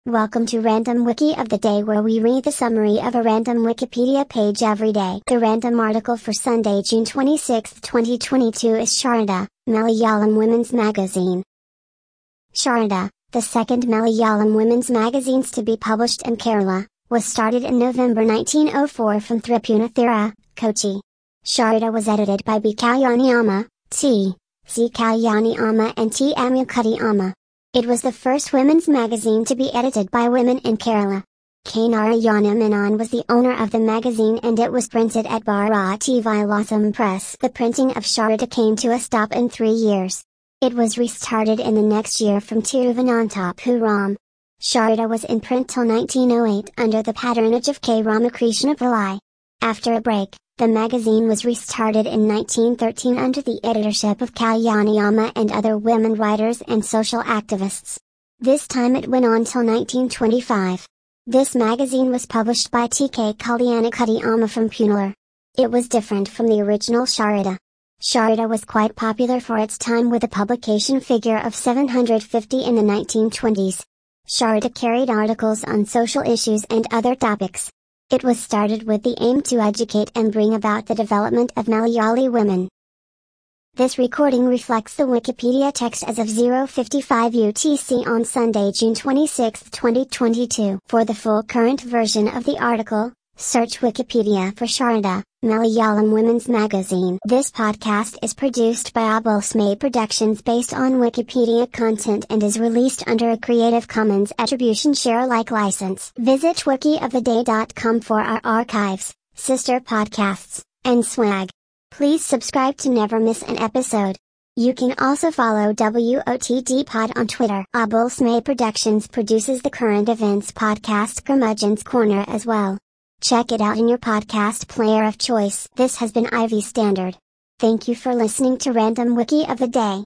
Welcome to Random Wiki of the Day, where we read the summary of a random Wikipedia page every day. The random article for Sunday, June 26, 2022 is Sharada, Malayalam Women's Magazine. Sharada, the second Malayalam women's magazines to be published in Kerala, was started in November 1904 from Thripunathura, Kochi. Sharada was edited by B. Kalyani Amma, T. C. Kalyani Amma and T. Amukutty Amma. It was the first women's magazine to be edited by women in Kerala. K. Narayana Menon was the owner of the magazine and it was printed at Bharati Vilasam Press. The printing of Sharada came to a stop in 3 years. It was restarted in the next year from Tiruvananthapuram. Sharada was in print till 1908 under the patronage of K. Ramakrishna Pillai. After a break, the magazine was restarted in 1913 under the editorship of Kalyani Amma and other women writers and social activists. This time it went on till 1925. This magazine was published by T.K. Kalyanakutty Amma from Punalur. It was different from the original Sharada. Sharada was quite popular for its time with a publication figure of 750 in the 1920s. Sharada carried articles on social issues and other topics. It was started with the aim to educate and bring about the development of Malayali women. This recording reflects the Wikipedia text as of 0:55 UTC on Sunday, June 26, 2022. For the full current version of the article, search Wikipedia for Sharada, Malayalam Women's Magazine. This podcast is produced by Abulsmay Productions based on Wikipedia content and is released under a Creative Commons Attribution Share Alike license. Visit wikioftheday.com for our archives, sister podcasts, and swag. Please subscribe to never miss an episode. You can also follow WOTD Pod on Twitter. Abulsmay Productions produces the current events podcast Curmudgeon's Corner as well. Check it out in your podcast player of choice. This has been Ivy Standard. Thank you for listening to Random Wiki of the Day.